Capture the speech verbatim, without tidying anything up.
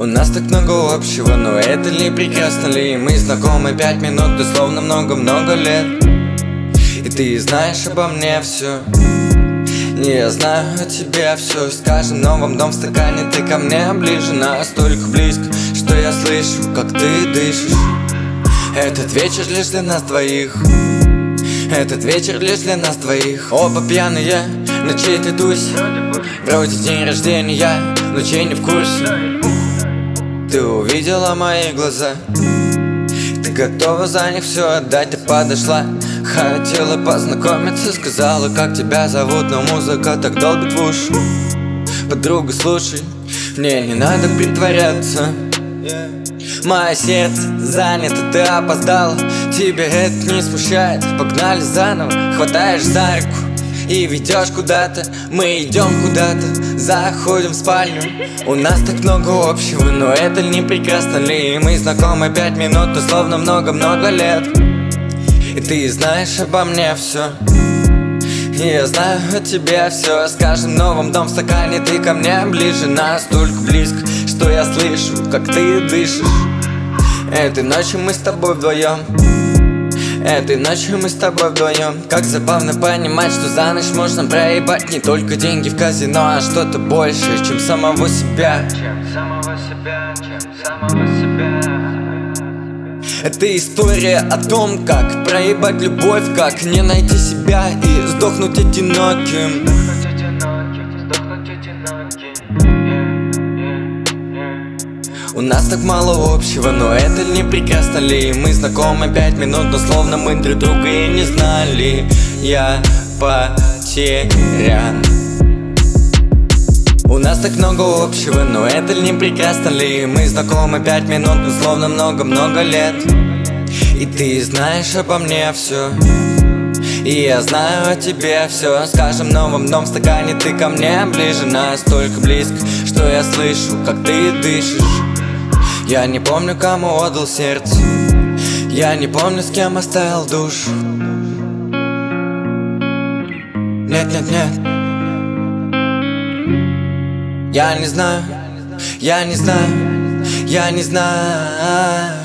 У нас так много общего, но это ли прекрасно ли? Мы знакомы пять минут, да словно много-много лет. И ты знаешь обо мне все, и я знаю о тебе все. С каждым новым дом в стакане ты ко мне ближе, настолько близко, что я слышу, как ты дышишь. Этот вечер лишь для нас двоих, этот вечер лишь для нас двоих. Оба пьяные, на чьей-то тусе. Вроде день рождения, но чей не в курсе. Ты увидела мои глаза, ты готова за них все отдать. Ты подошла, хотела познакомиться, сказала, как тебя зовут, но музыка так долбит в уши. Подруга, слушай, мне не надо притворяться. Мое сердце занято, ты опоздала. Тебя это не смущает, погнали заново. Хватаешь за руку и ведешь куда-то. Мы идем куда-то, заходим в спальню. У нас так много общего, но это не прекрасно ли? Мы знакомы пять минут, но словно много-много лет. И ты знаешь обо мне все, и я знаю о тебе все. С каждым новым дом в стакане ты ко мне ближе, настолько близко, что я слышу, как ты дышишь. Этой ночью мы с тобой вдвоем, этой ночью мы с тобой вдвоем. Как забавно понимать, что за ночь можно проебать не только деньги в казино, а что-то большее, чем самого себя. Чем самого себя, чем самого себя. Это история о том, как проебать любовь, как не найти себя и сдохнуть одиноким. Сдохнуть одиноким, сдохнуть одиноким. У нас так мало общего, но это не прекрасно ли? Мы знакомы пять минут, но словно мы друг друга и не знали. Я потерян. У нас так много общего, но это не прекрасно ли? Мы знакомы пять минут, но словно много-много лет. И ты знаешь обо мне все, и я знаю о тебе все. С каждым новым дном в стакане ты ко мне ближе, настолько близко, что я слышу, как ты дышишь. Я не помню, кому отдал сердце, я не помню, с кем оставил душу. Нет, нет, нет. Я не знаю, я не знаю, я не знаю.